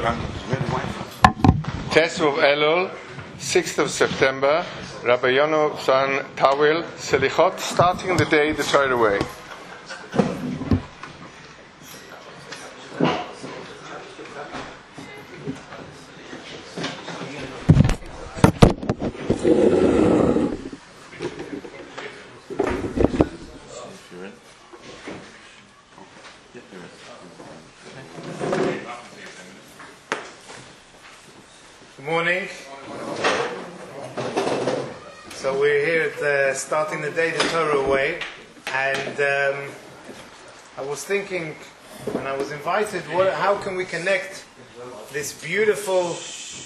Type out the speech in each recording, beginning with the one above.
Teshuv of Elul, 6th of September, Rabbi Yono San Tawil, Selichot, starting the day the Torah way. Good morning. So we're here at starting the day the Torah way, and I was thinking when I was invited, how can we connect this beautiful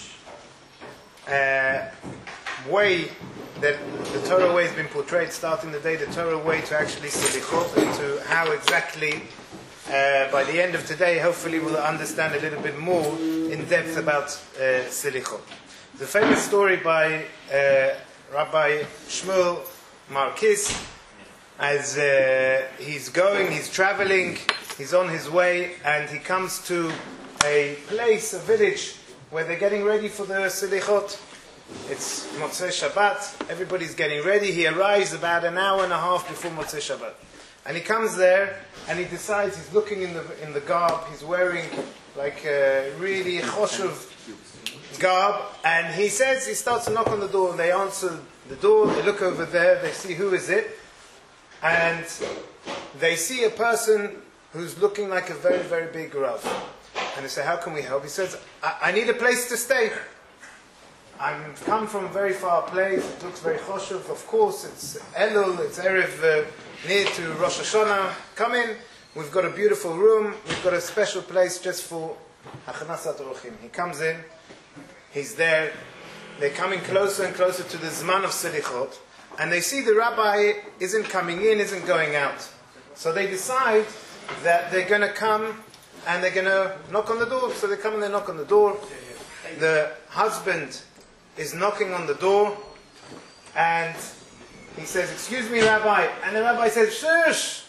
way that the Torah way has been portrayed, starting the day the Torah way, to actually Selichot, and to how exactly by the end of today, hopefully we'll understand a little bit more in depth about Selichot. The famous story by Rabbi Shmuel Markis, as he's traveling, he's on his way, and he comes to a place, a village, where they're getting ready for the Selichot. It's Motzei Shabbat, everybody's getting ready. He arrives about an hour and a half before Motzei Shabbat. And he comes there, and he decides, he's looking in the garb, he's wearing like a really choshev garb, and he starts to knock on the door, and they answer the door, they look over there, they see who is it, and they see a person who's looking like a very, very big Rav. And they say, how can we help? He says, I need a place to stay. I've come from a very far place, it looks very choshev, of course, it's Elul, it's Erev near to Rosh Hashanah. Come in, we've got a beautiful room, we've got a special place just for Hachanasat Orchim. He comes in, he's there, they're coming closer and closer to the Zman of Selichot, and they see the rabbi isn't coming in, isn't going out. So they decide that they're going to come and they're going to knock on the door. So they come and they knock on the door. The husband is knocking on the door, and he says, excuse me, Rabbi. And the rabbi says, shush.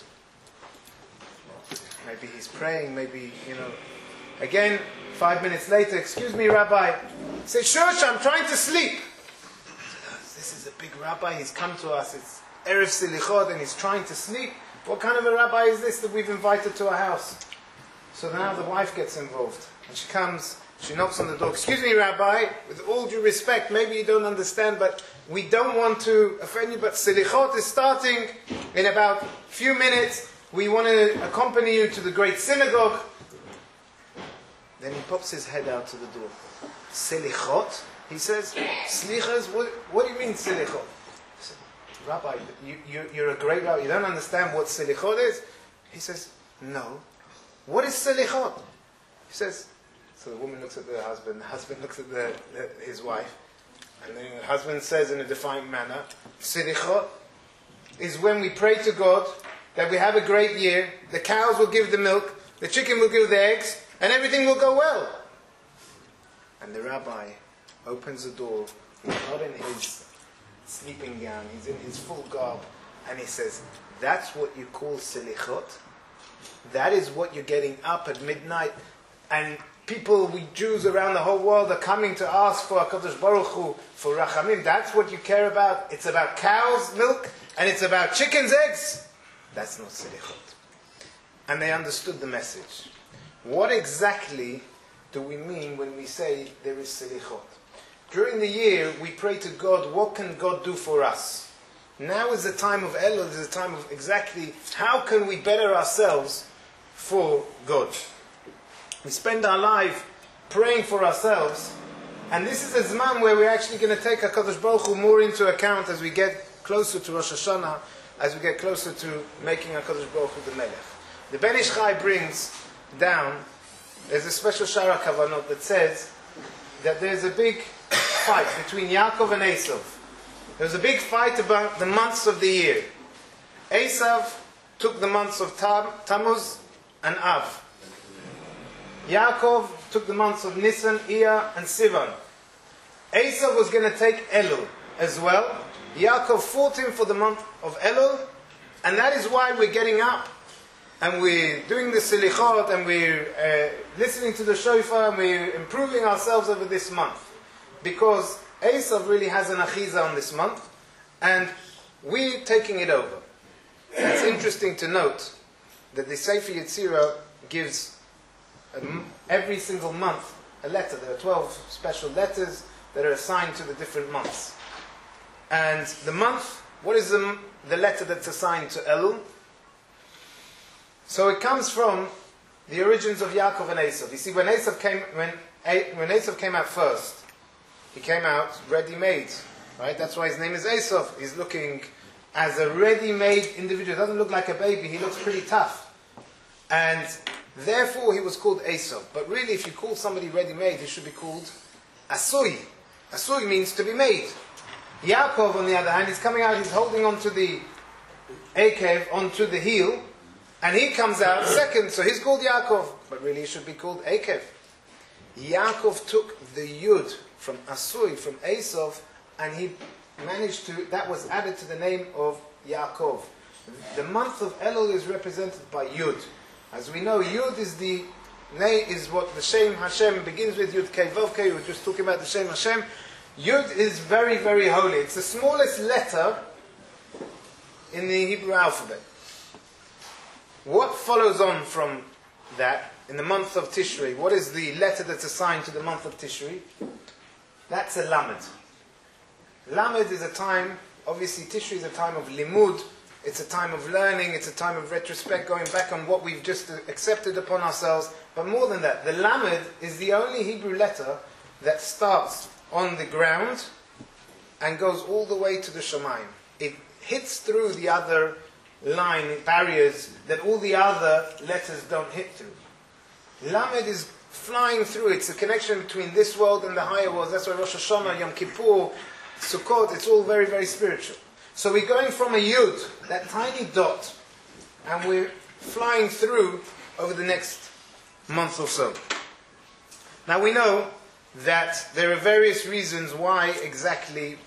Maybe he's praying, maybe, Again, 5 minutes later, excuse me, Rabbi. He says, shush, I'm trying to sleep. This is a big rabbi, he's come to us. It's Erev Selichot, and he's trying to sleep. What kind of a rabbi is this that we've invited to our house? So now the wife gets involved. And she comes, she knocks on the door. Excuse me, Rabbi, with all due respect, maybe you don't understand, but we don't want to offend you, but Selichot is starting in about a few minutes. We want to accompany you to the great synagogue. Then he pops his head out to the door. Selichot? He says, Slichas, what do you mean Selichot? I said, Rabbi, you're a great rabbi, you don't understand what Selichot is? He says, no. What is Selichot? He says, so the woman looks at the husband looks at his wife, and then the husband says in a defiant manner, Selichot is when we pray to God that we have a great year, the cows will give the milk, the chicken will give the eggs, and everything will go well. And the rabbi opens the door, he's not in his sleeping gown, he's in his full garb, and he says, that's what you call Selichot? That is what you're getting up at midnight, and we Jews around the whole world are coming to ask for HaKadosh Baruch Hu, for Rachamim. That's what you care about? It's about cows' milk, and it's about chickens' eggs? That's not Selichot. And they understood the message. What exactly do we mean when we say there is Selichot? During the year, we pray to God, what can God do for us? Now is the time of Elul, is the time of exactly how can we better ourselves for God. We spend our life praying for ourselves, and this is a Zman where we're actually going to take HaKadosh Baruch Hu more into account as we get closer to Rosh Hashanah, as we get closer to making HaKadosh Baruch Hu the Melech. The Ben Ish Chai brings down, there's a special Shara Kavanot that says that there's a big fight between Yaakov and Esav. There was a big fight about the months of the year. Esav took the months of Tammuz and Av. Yaakov took the months of Nisan, Iyar, and Sivan. Esav was going to take Elul as well. Yaakov fought him for the month of Elul, and that is why we're getting up and we're doing the silichot, and we're listening to the shofar, and we're improving ourselves over this month. Because Esav really has an achiza on this month, and we're taking it over. It's interesting to note that the Sefer Yetzirah gives every single month a letter. There are 12 special letters that are assigned to the different months. And the month, what is the letter that's assigned to Elul? So it comes from the origins of Yaakov and Esav. You see, when Esav came out first, he came out ready-made, right? That's why his name is Esav. He's looking as a ready-made individual. He doesn't look like a baby. He looks pretty tough. And therefore he was called Esav. But really, if you call somebody ready-made, he should be called Asui. Asui means to be made. Yaakov, on the other hand, is coming out, he's holding onto the Akev, onto the heel, and he comes out second, so he's called Yaakov. But really, he should be called Akev. Yaakov took the Yud from Asui, from Esav, and he managed to, that was added to the name of Yaakov. The month of Elul is represented by Yud. As we know, Yud is the name, is what the Shem Hashem begins with, Yud Kei Vav Kei. We're just talking about the Shem Hashem. Yud is very, very holy. It's the smallest letter in the Hebrew alphabet. What follows on from that in the month of Tishrei? What is the letter that's assigned to the month of Tishrei? That's a Lamed. Lamed is a time, obviously Tishrei is a time of limud, it's a time of learning, it's a time of retrospect, going back on what we've just accepted upon ourselves. But more than that, the Lamed is the only Hebrew letter that starts on the ground and goes all the way to the Shamayim. It hits through the other line, barriers, that all the other letters don't hit through. Lamed is flying through. It's a connection between this world and the higher world. That's why Rosh Hashanah, Yom Kippur, Sukkot, it's all very, very spiritual. So we're going from a Yud, that tiny dot, and we're flying through over the next month or so. Now we know that there are various reasons why exactly,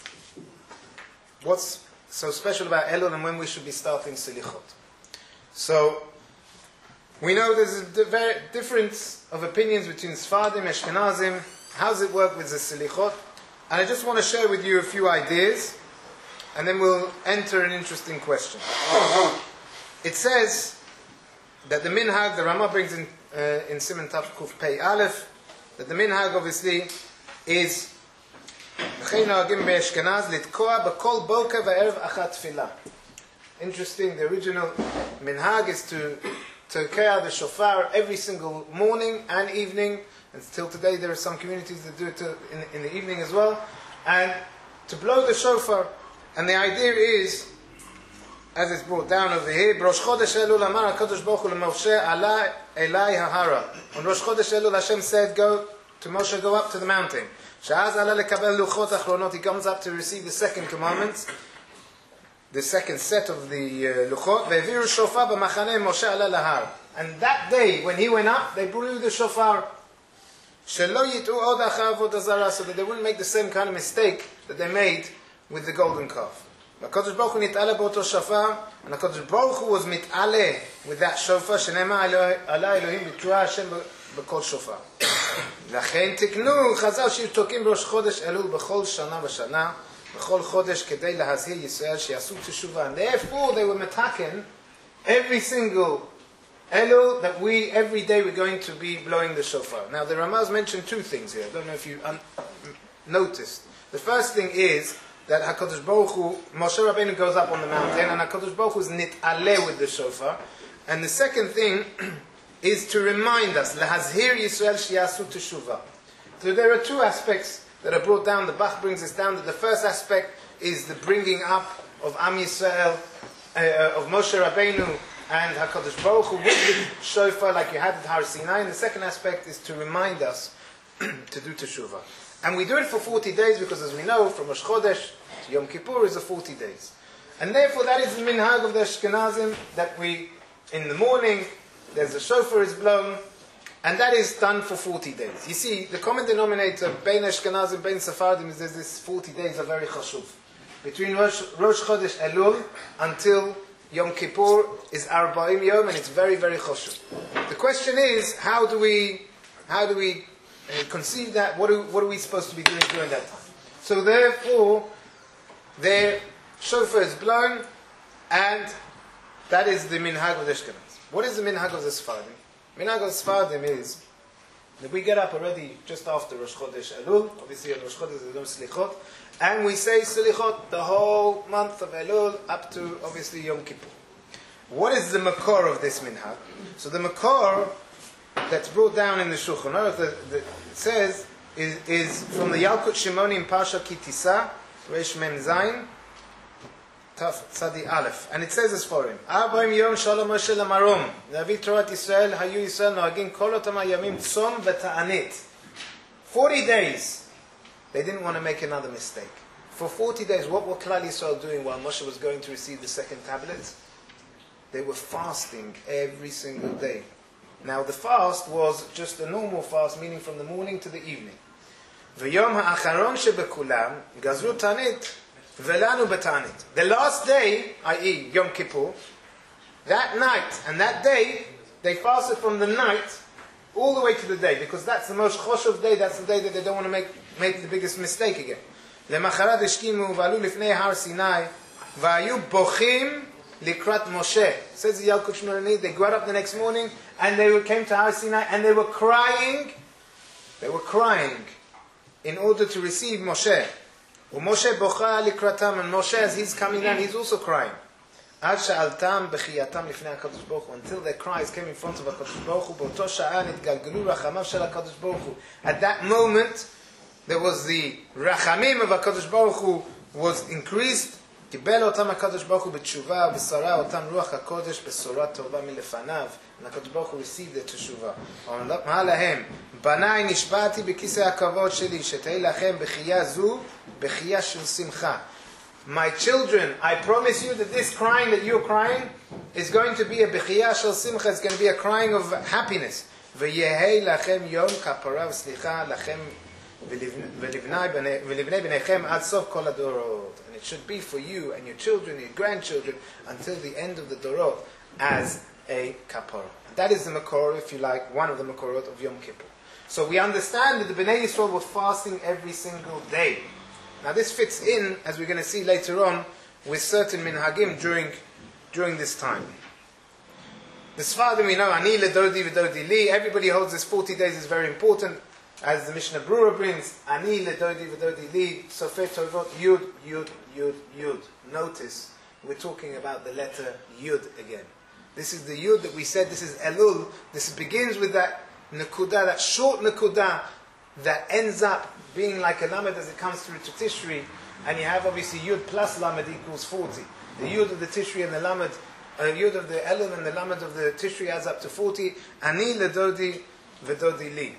what's so special about Elul and when we should be starting Selichot. So, we know there's a difference of opinions between Sfardim, Ashkenazim. How does it work with the Selichot? And I just want to share with you a few ideas, and then we'll enter an interesting question. It says that the Minhag, the Rama brings in Siman Tav Kuf Pei Aleph, that the Minhag obviously is interesting, the original Minhag is to carry the shofar every single morning and evening, and still today there are some communities that do it in the evening as well, and to blow the shofar. And the idea is, as it's brought down over here, Rosh Chodesh Elul Amar HaKadosh Baruch Hu LeMoshe Ala Elai HaHara. On Rosh Chodesh Elul, Hashem said, go to Moshe, go up to the mountain. She'az ala lekabel luchot achronot, he comes up to receive the second commandments, the second set of the luchot. Ve'eviru shofar b'machaneh Moshe ala lahar. And that day, when he went up, they blew the shofar. Shelo yitu od achar avodah zarah, so that they wouldn't make the same kind of mistake that they made with the golden calf. HaKadosh Baruch Hu nit'ale b'oto shofar, and HaKadosh Baruch Hu was mit'ale with that shofar, shenema ala Elohim b'kra Hashem b'kol shofar. לכן תקנו, חז"ל שהיו תוקעים בראש חודש אלול בכל שנה ושנה, בכל חודש כדי להזהיר ישראל שיעשו תשובה. And therefore they were metaken every single Elul that every day we're going to be blowing the shofar. Now the Ramaz mentioned two things here. I don't know if you noticed. The first thing is that HaKadosh Baruch Hu, Moshe Rabbeinu goes up on the mountain, and HaKadosh Baruch Hu is nit'aleh with the shofar. And the second thing is to remind us, Lahazhir Yisrael Shiyasu Teshuvah. So there are two aspects that are brought down. The Bach brings this down. That the first aspect is the bringing up of Am Yisrael, of Moshe Rabbeinu and HaKadosh Baruch Hu with the shofar like you had at Har Sinai. And the second aspect is to remind us to do Teshuvah. And we do it for 40 days because, as we know, from Rosh Chodesh to Yom Kippur is 40 days. And therefore that is the minhag of the Ashkenazim, that we, in the morning, there's a shofar is blown, and that is done for 40 days. You see, the common denominator, Bein Ashkenazim, Bein Sephardim, is this 40 days are very chashuv. Between Rosh Chodesh Elul until Yom Kippur is Arba'im Yom, and it's very, very choshev. The question is, how do we conceive that? What are we supposed to be doing during that time? So therefore, their shofar is blown, and that is the minhag of the Ashkenaz. What is the minhag of the Sephardim? Minhag of the Sephardim is that we get up already just after Rosh Chodesh Elul. Obviously on Rosh Chodesh there's no Slichot, and we say Slichot the whole month of Elul up to obviously Yom Kippur. What is the makor of this minhag? So the makor that's brought down in the Shulchan Aruch that it says is from the Yalkut Shimoni in Parsha Ki Tisa, Reish Mem Zayin, Taf Tzadi Aleph, and it says as for him: Arba'im Yom Shalom Moshe Lamarom, Navi Torah Yisrael Hayu Yisrael Noagin Kol Otam Hayamim Tzom V'Ta'anit. 40 days, they didn't want to make another mistake. For 40 days, what were Klal Yisrael doing while Moshe was going to receive the second tablet? They were fasting every single day. Now the fast was just a normal fast, meaning from the morning to the evening. V'yom ha'acharon shebekulam gazru ta'anit v'lanu b'ta'anit. The last day, i.e. Yom Kippur, that night and that day, they fasted from the night all the way to the day, because that's the most choshev day, that's the day that they don't want to make the biggest mistake again. Lemacharad hashkimu v'alu lifnei har Sinai v'ayu bochim likrat Moshe. Says the Yalkut Shimoni, they got up the next morning and they came to Har Sinai and they were crying. They were crying in order to receive Moshe. Moshe bocha likratam, and Moshe, as he's coming down, he's also crying. Ad sha'altam bechiyatam lifnei HaKadosh Baruch Hu, until their cries came in front of HaKadosh Baruch Hu. B'oto sha'a nitgalgelu rachamav shel HaKadosh Baruch Hu. At that moment, there was the rachamim of HaKadosh Baruch Hu was increased. קיבל אותם הקדוש ברוך הוא בתשובה ובשרה אותם רוח הקודש בשורה טובה מלפניו, and הקדוש ברוך הוא received the תשובה. אמר להם, בניי נשבעתי בכיסא הכבוד שלי שתהיה לכם בחייה זו בחייה של שמחה. My children, I promise you that this crying that you're crying is going to be a בחייה של שמחה, it's going to be a crying of happiness. ויהי לכם יום כפרה וסליחה לכם ולבני בניכם עד סוף כל הדורות. And it should be for you and your children, your grandchildren, until the end of the Dorot as a kapara. That is the makor, if you like, one of the makorot of Yom Kippur. So we understand that the Bnei Yisrael were fasting every single day. Now this fits in, as we're going to see later on, with certain minhagim during this time. The Sfardim, we know, Ani ledodi v'dodi li, everybody holds this 40 days is very important. As the Mishnah Brura brings, Ani ledodi v'dodi li, Sofer Tovot, Yud, Yud, Yud, Yud. Notice, we're talking about the letter Yud again. This is the Yud that we said, this is Elul. This begins with that Nakuda, that short Nakuda, that ends up being like a Lamed as it comes through to Tishri. And you have obviously Yud plus Lamed equals 40. The Yud of the Tishri and the Lamed, Yud of the Elul and the Lamed of the Tishri adds up to 40. Ani ledodi v'dodi li.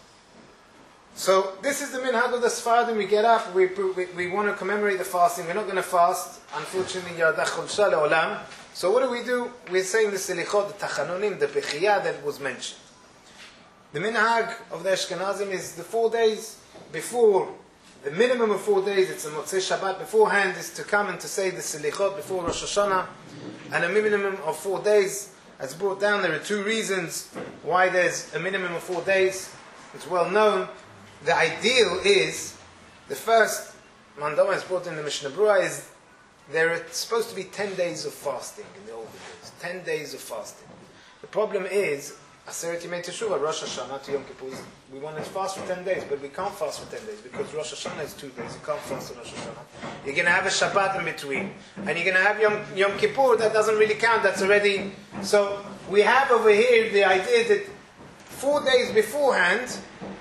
So this is the minhag of the Sephardim. We get up, we want to commemorate the fasting. We're not going to fast, unfortunately. Yardach Chulsha le'olam. So what do? We're saying the selichot, the tachanonim, the bechiyah that was mentioned. The minhag of the Ashkenazim is the 4 days before, the minimum of 4 days, it's a Motzei Shabbat beforehand, is to come and to say the selichot before Rosh Hashanah. And a minimum of 4 days, as brought down, there are 2 reasons why there's a minimum of 4 days. It's well known. The ideal is, the first mandama is brought in the Mishnah Brura, is there are supposed to be 10 days of fasting in the olden days. 10 days of fasting. The problem is, Aseret Yemei Teshuvah, Rosh Hashanah to Yom Kippur, we want to fast for 10 days, but we can't fast for 10 days because Rosh Hashanah is 2 days. You can't fast on Rosh Hashanah. You're going to have a Shabbat in between. And you're going to have Yom Kippur, that doesn't really count, that's already... So we have over here the idea that 4 days beforehand...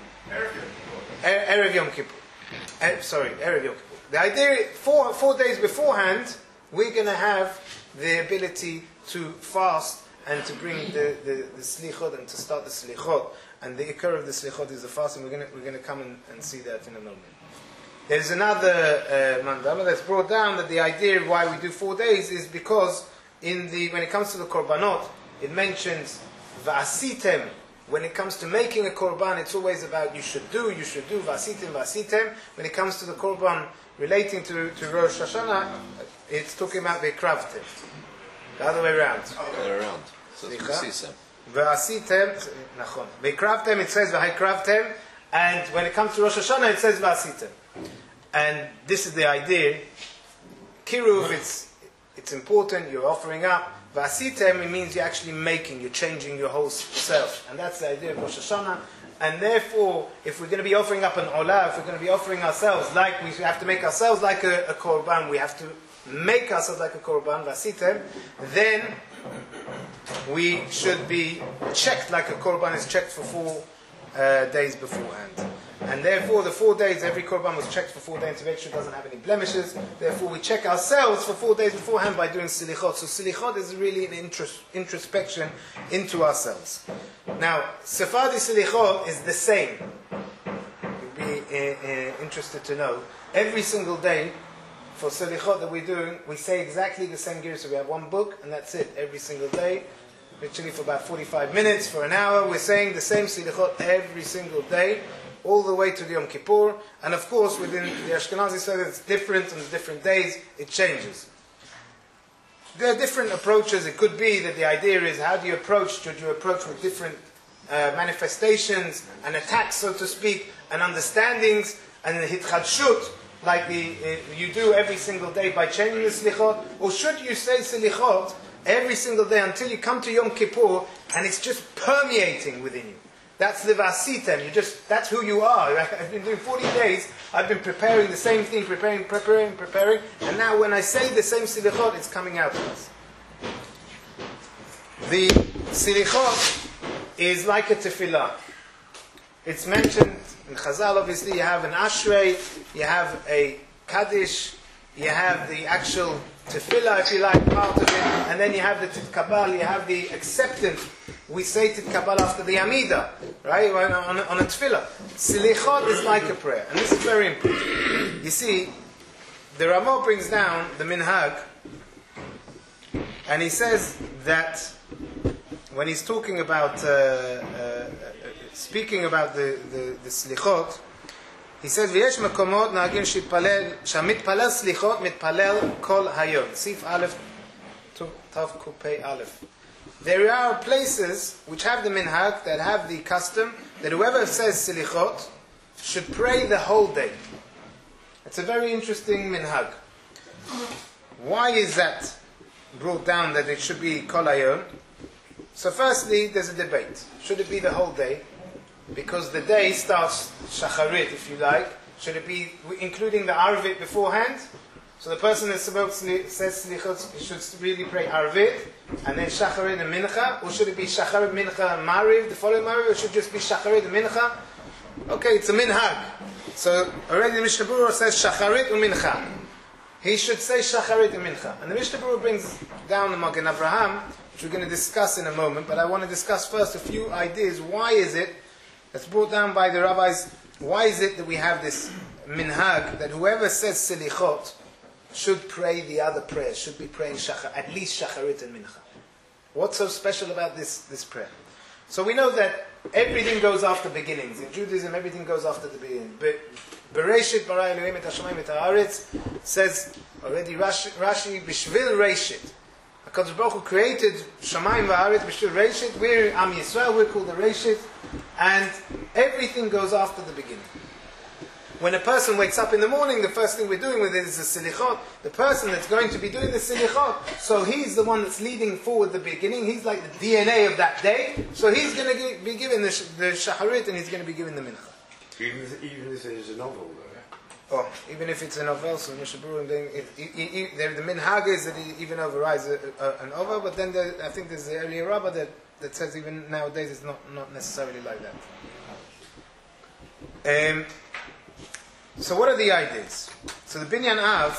Erev Yom Kippur. Erev Yom Kippur. The idea, 4 days beforehand, we're going to have the ability to fast and to bring the slichot and to start the slichot. And the ikar of the slichot is the fasting. We're going to come and see that in a moment. There's another mandama that's brought down that the idea why we do 4 days is because when it comes to the korbanot, it mentions va'asitem. When it comes to making a korban, it's always about you should do, vasitem. When it comes to the korban relating to Rosh Hashanah, it's talking about vekravtem. The other way around. They're around. So it's Vasisem. V'asitem, nachon. V'kravtem, it says v'haikravtem, and when it comes to Rosh Hashanah, it says v'asitem. And this is the idea. Kiruv, it's important, you're offering up. V'asitem, it means you're actually making, you're changing your whole self. And that's the idea of Rosh Hashanah. And therefore, if we're going to be offering up an olah, if we're going to be offering ourselves like, we have to make ourselves like a korban, we have to make ourselves like a korban, v'asitem, then we should be checked like a korban is checked for 4 days beforehand. And therefore, the 4 days, every korban was checked for 4 days to make sure it doesn't have any blemishes. Therefore, we check ourselves for 4 days beforehand by doing silichot. So silichot is really an introspection into ourselves. Now, Sephardi silichot is the same. You'd be interested to know. Every single day, for silichot that we're doing, we say exactly the same gear. So we have one book, and that's it. Every single day, literally for about 45 minutes, for an hour, we're saying the same silichot every single day, all the way to the Yom Kippur. And of course, within the Ashkenazi Seder, it's different on the different days, it changes. There are different approaches. It could be that the idea is, how do you approach? Should you approach with different manifestations and attacks, so to speak, and understandings, and the hitchadshut, like you do every single day by changing the slichot? Or should you say slichot every single day until you come to Yom Kippur and it's just permeating within you? That's the vasitem. That's who you are. I've been doing 40 days. I've been preparing the same thing, preparing. And now when I say the same silichot, it's coming out of us. The silichot is like a tefillah. It's mentioned in Chazal, obviously. You have an ashrei, you have a kaddish, you have the actual tefillah, if you like, part of it, and then you have the titkabal, you have the acceptance. We say titkabal after the amida, right, on a tefillah. Silichot is like a prayer, and this is very important. You see, the Ramah brings down the minhag, and he says that when he's talking about, speaking about the slichot, he says, "V'yesh makomot nagin shamitpalel slichot mitpalel kol hayom." Sif Aleph Tav Kupei Aleph. There are places which have the minhag, that have the custom, that whoever says slichot should pray the whole day. It's a very interesting minhag. Why is that brought down, that it should be kol hayom? So firstly, there's a debate. Should it be the whole day? Because the day starts shacharit, if you like. Should it be including the arvit beforehand? So the person that says slichot should really pray arvit, and then shacharit and mincha? Or should it be shacharit, mincha, mariv, the following mariv? Or should it just be shacharit and mincha? Okay, it's a minhag. So already the Mishnah Berurah says shacharit and mincha. He should say shacharit and mincha. And the Mishnah Berurah brings down the Magen Avraham, which we're going to discuss in a moment, but I want to discuss first a few ideas. Why is it that's brought down by the rabbis? Why is it that we have this minhag that whoever says silichot should pray the other prayers, should be praying at least shacharit and mincha? What's so special about this prayer? So we know that everything goes after beginnings. In Judaism, everything goes after the beginning. Bereshit bara Elohim et hashamayim et haaretz says already Rashi b'shvil Reshit. HaKadosh Baruch Hu created Shamayim v'Haaretz b'shvil Reshit. We're Am Yisrael, we're called the Reshit, and everything goes after the beginning. When a person wakes up in the morning, the first thing we're doing with it is the silichot. The person that's going to be doing the silichot, so he's the one that's leading forward the beginning. He's like the DNA of that day. So he's going to be given the shacharit, and he's going to be given the mincha. Even if it is a novel, though. Oh, even if it's a novel, so Mishnah Berurah, the minhag is that he even overrides an over, but then I think there's the earlier rabbah that says even nowadays it's not necessarily like that. So what are the ideas? So the Binyan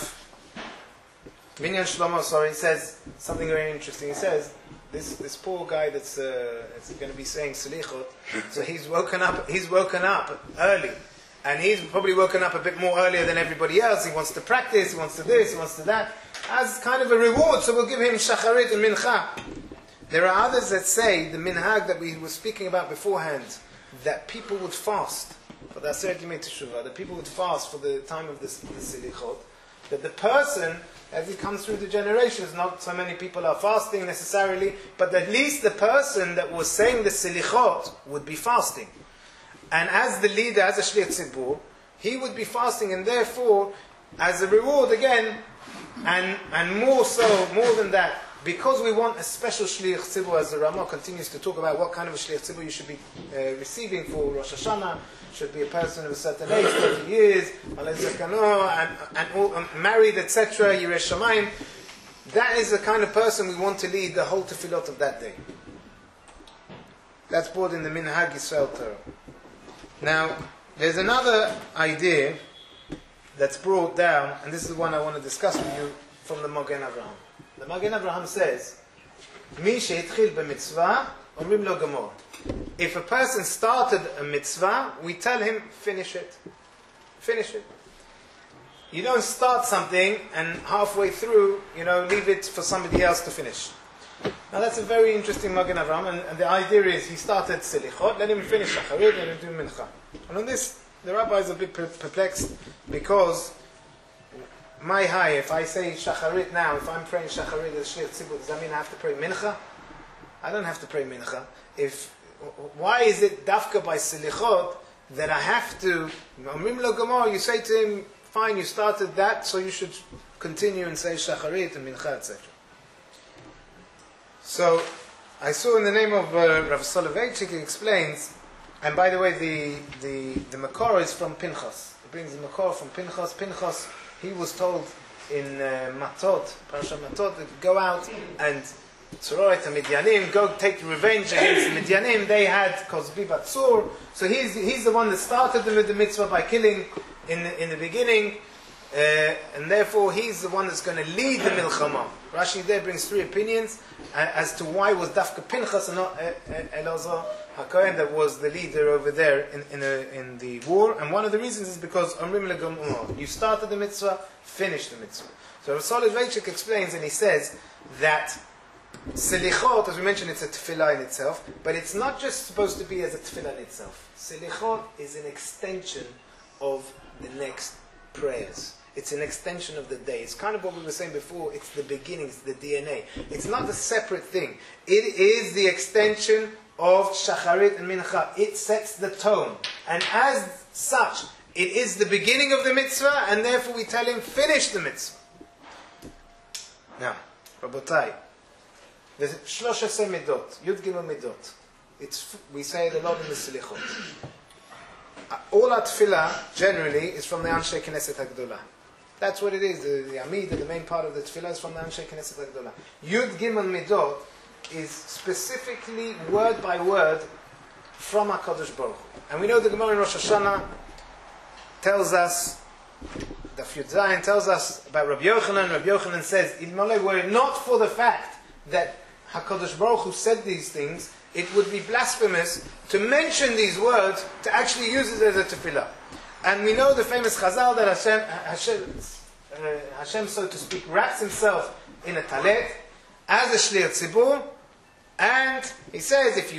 Shlomo, says something very interesting. He says, this poor guy that's going to be saying selichot, so he's woken up early. And he's probably woken up a bit more earlier than everybody else. He wants to practice, he wants to this, he wants to that, as kind of a reward, so we'll give him shacharit and mincha. There are others that say, the minhag that we were speaking about beforehand, that people would fast for the Aseret Yemei Teshuvah, that people would fast for the time of the silichot, that the person as it comes through the generations, not so many people are fasting necessarily, but at least the person that was saying the selichot would be fasting. And as the leader, as a shliach tzibur, he would be fasting, and therefore, as a reward again, and more than that, because we want a special shliach tzibur, as the Ramah continues to talk about what kind of a shliach tzibur you should be receiving for Rosh Hashanah, should be a person of a certain age, 30 years, and married, etc., Yirei Shamayim. That is the kind of person we want to lead the whole tefillot of that day. That's brought in the Minhag Yisrael Torah. Now, there's another idea that's brought down, and this is the one I want to discuss with you, from the Magen Avraham. The Magen Avraham says, Mi she'itchil b'mitzvah, omrim lo gamor. If a person started a mitzvah, we tell him, finish it. Finish it. You don't start something and halfway through, leave it for somebody else to finish. Now that's a very interesting Magen Avraham, and the idea is he started selichot, let him finish shacharit, let him do mincha. And on this, the rabbi is a bit perplexed, because if I say shacharit now, if I'm praying shacharit as shliach tzibur, does that mean I have to pray mincha? I don't have to pray mincha. Why is it dafka by selichot that I have to, omrim lo gamor, you say to him, fine, you started that, so you should continue and say shacharit and mincha, etc. So, I saw in the name of Rav Soloveitchik, he explains, and by the way, the Makor is from Pinchas. He brings the Makor from Pinchas. Pinchas, he was told in Matot, Parashat Matot, that go out and Tzuroret and Midyanim, go take revenge against the Midyanim. They had Kozbi Batsur. So he's the one that started the mitzvah by killing in the beginning. And therefore he's the one that's going to lead the Milchama. Rashi there brings three opinions as to why was Dafka Pinchas and not Elazar HaKohen that was the leader over there in the war. And one of the reasons is because Omrim Legam, you started the mitzvah, finish the mitzvah. So Rav Soloveitchik explains, and he says that Selichot, as we mentioned, it's a tefillah in itself, but it's not just supposed to be as a tefillah in itself. Selichot is an extension of the next prayers. It's an extension of the day. It's kind of what we were saying before. It's the beginning, it's the DNA. It's not a separate thing. It is the extension of Shacharit and Mincha. It sets the tone. And as such, it is the beginning of the mitzvah, and therefore we tell him, finish the mitzvah. Now, Rabotai, the Shlosh Midot, Yud Gimel Midot. We say it a lot in the Selichot. All our tefillah, generally, is from the Anshe Knesset HaGdolah. That's what it is. The Amidah, the main part of the tefillah, is from the Anshe Knesset HaGdolah. Yud Gimel Midot is specifically, word by word, from HaKadosh Baruch Hu. And we know the Gemara in Rosh Hashanah tells us, Daf Yud Zayin tells us about Rabbi Yochanan. Rabbi Yochanan says, Ilmale, were it not for the fact that HaKadosh Baruch Hu said these things, it would be blasphemous to mention these words, to actually use it as a tefillah. And we know the famous Chazal that Hashem, so to speak, wraps himself in a talet as a shliach tzibur, and he says, if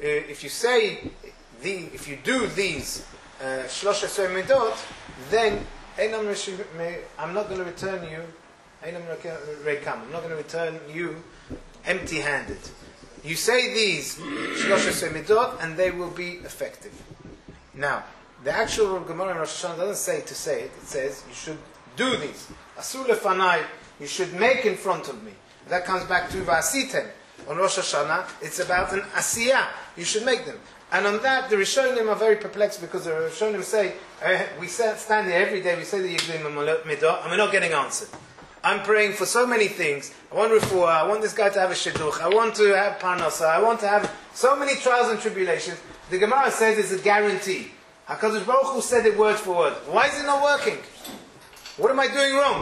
you do these shlosh esrei midot, then I'm not going to return you. I'm not going to return you empty-handed. You say these shlosh esrei midot, and they will be effective. Now, the actual Gemara in Rosh Hashanah doesn't say to say it. It says you should do these. Asur lefanai, you should make in front of me. That comes back to Va'asitem. On Rosh Hashanah, it's about an asiyah. You should make them. And on that, the Rishonim are very perplexed, because the Rishonim say, we stand here every day, we say the Yiglim Midah, and we're not getting answered. I'm praying for so many things. I want refuah, I want this guy to have a shidduch, I want to have parnasa, I want to have so many trials and tribulations. The Gemara says it's a guarantee. HaKadosh Baruch Hu said it word for word. Why is it not working? What am I doing wrong?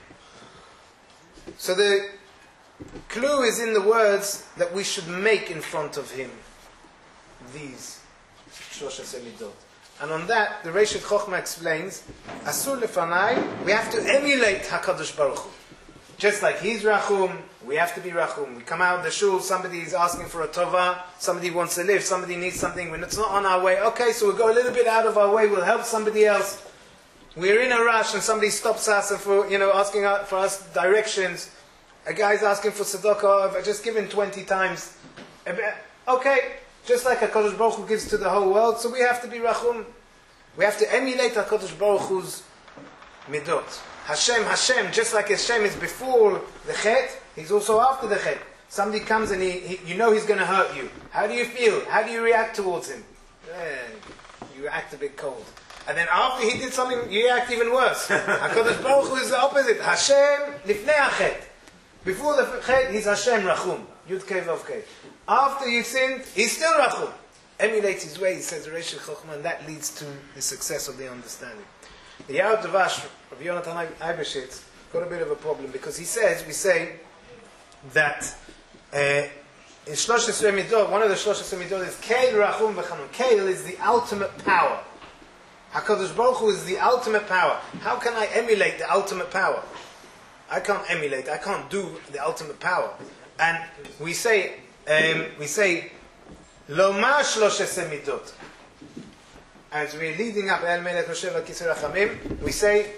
So the clue is in the words that we should make in front of him these Shlosh Esrei Midot. And on that, the Reishit Chochmah explains, Asur lefanai, we have to emulate HaKadosh Baruch Hu. Just like he's Rachum, we have to be Rachum. We come out of the shul, somebody is asking for a tova, somebody wants to live, somebody needs something, when it's not on our way, okay, so we'll go a little bit out of our way, we'll help somebody else. We're in a rush and somebody stops us and asking for us directions. A guy's asking for tzedakah. I've just given 20 times. Okay, just like HaKadosh Baruch Hu gives to the whole world, so we have to be rachum. We have to emulate HaKadosh Baruch Hu's midot. Hashem, just like Hashem is before the chet, He's also after the chet. Somebody comes and he's going to hurt you. How do you feel? How do you react towards him? You act a bit cold. And then after he did something, you act even worse. HaKadosh Baruch Hu is the opposite. Hashem lifnei hachet. Before the chet, He's Hashem rachum. Yud Kei Vav Kei. After you sinned, He's still rachum. Emulates His way, says Reish Chochmah, and that leads to the success of the understanding. The Yair Davash of Yonatan Eibeshitz got a bit of a problem because we say that in Shlosh Esrei Midot, one of the Shlosh Esrei Midot is Keil Rachum V'Chanun. Keil is the ultimate power. HaKadosh Baruch Hu is the ultimate power. How can I emulate the ultimate power? I can't emulate. I can't do the ultimate power. And we say Lomar Shlosh Esrei Midot. As we're leading up El Melech Moshe V'Kisei Rachamim, we say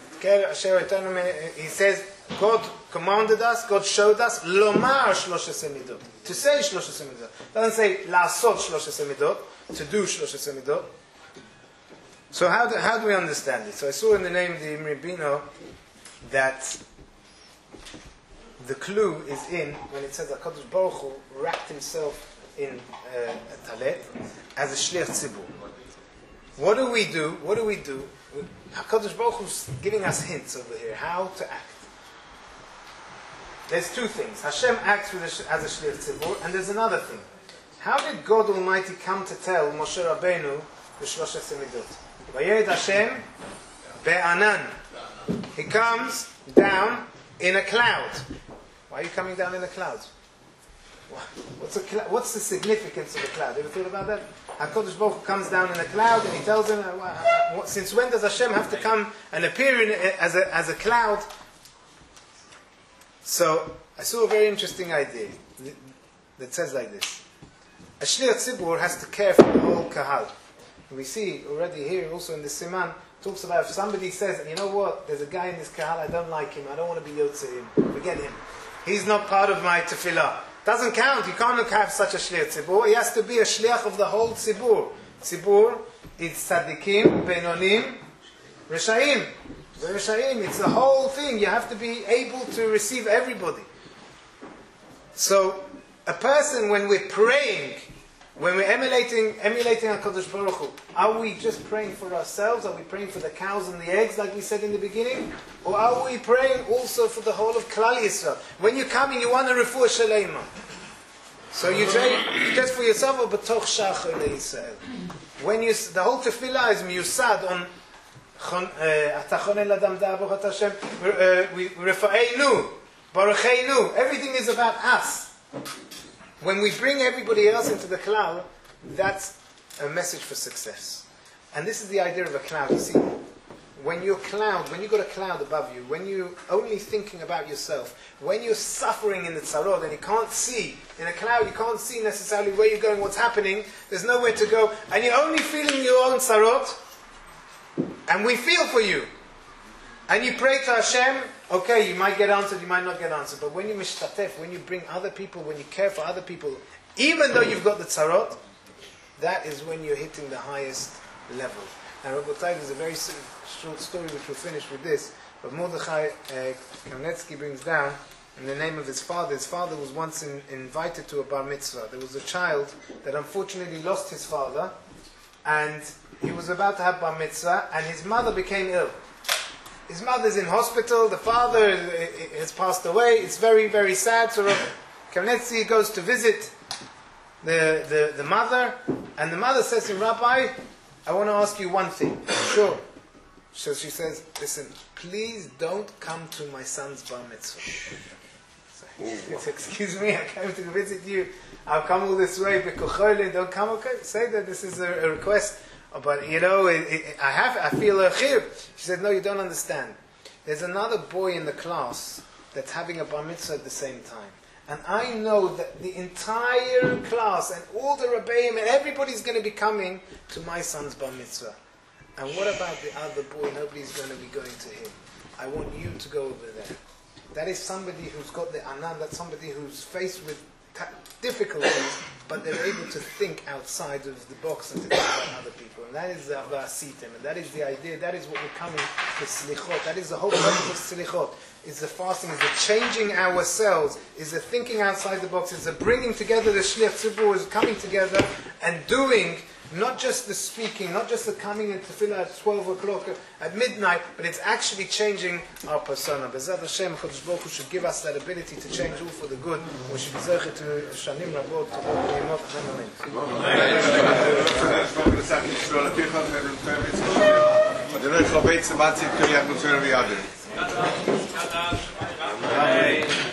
He says God commanded us, God showed us Lomar Shlosh Esrei Midot, to say Shlosh Esrei Midot. Doesn't say La'asot Shlosh Esrei Midot, to do Shlosh Esrei Midot. So how do we understand it? So I saw in the name of the Imri Bino that the clue is in when it says HaKadosh Baruch Hu wrapped Himself in a talet as a shliach tzibur. What do we do? HaKadosh Baruch Hu's giving us hints over here how to act. There's two things. Hashem acts as a shliach tzibur, and there's another thing. How did God Almighty come to tell Moshe Rabbeinu the Shlosh Esrei Midot? Vayed Hashem be'anan. He comes down in a cloud. Why are you coming down in a cloud? What's the significance of the cloud? Ever thought about that? HaKadosh Baruch Hu comes down in a cloud and He tells him, since when does Hashem have to come and appear as a cloud? So, I saw a very interesting idea that says like this. A shliach tzibur has to care for the whole kahal. We see already here, also in the Siman, talks about if somebody says, you know what, there's a guy in this kahal, I don't like him, I don't want to be yotze him, forget him. He's not part of my tefillah. Doesn't count, you can't have such a shliach tzibur. He has to be a shliach of the whole tzibur. Tzibur is tzadikim, benonim, reshaim. It's the whole thing. You have to be able to receive everybody. So, a person, when we're praying, when we're emulating HaKadosh Baruch Hu, are we just praying for ourselves? Are we praying for the cows and the eggs, like we said in the beginning? Or are we praying also for the whole of Klal Yisrael? When you're coming, you want a refuah shalema. So you pray just for yourself, or b'toch shachar le'Yisrael. When the whole tefillah is miyusad on Atachonen ladam da'abuch Hashem, refa'einu, barucheinu. Everything is about us. When we bring everybody else into the cloud, that's a message for success. And this is the idea of a cloud. You see, when you've got a cloud above you, when you're only thinking about yourself, when you're suffering in the tzarot and you can't see, in a cloud you can't see necessarily where you're going, what's happening, there's nowhere to go, and you're only feeling your own tzarot, and we feel for you. And you pray to Hashem, okay, you might get answered, you might not get answered. But when you mishtatef, when you bring other people, when you care for other people, even though you've got the tzarot, that is when you're hitting the highest level. Now, Rabotai, there's a very short story which we'll finish with this. But Mordechai Kamnetsky brings down, in the name of his father was once invited to a bar mitzvah. There was a child that unfortunately lost his father, and he was about to have bar mitzvah, and his mother became ill. His mother's in hospital, the father has passed away, it's very, very sad. So Kamnetsky goes to visit the mother, and the mother says to him, Rabbi, I want to ask you one thing. Sure. So she says, listen, please don't come to my son's bar mitzvah. So, excuse me, I came to visit you, I've come all this way, don't come, okay? Say that this is a request. But I feel a chiyuv. She said, no, you don't understand. There's another boy in the class that's having a bar mitzvah at the same time. And I know that the entire class and all the rabbeim and everybody's going to be coming to my son's bar mitzvah. And what about the other boy? Nobody's going to be going to him. I want you to go over there. That is somebody who's got the anan, that's somebody who's faced with difficulties, but they're able to think outside of the box and to think about other people. And that is the avasitim, and that is the idea, that is what we're coming to slichot. That is the whole purpose of slichot. Is the fasting, is the changing ourselves, is the thinking outside the box, is the bringing together the shliach tzibur, is coming together and doing, not just the speaking, not just the coming in tefillah at 12 o'clock at midnight, but it's actually changing our persona. B'ezrat Hashem, Chodesh Baruch Hu should give us that ability to change all for the good. We should be zeichet to shanim rabot, to Baruch Hu Amen.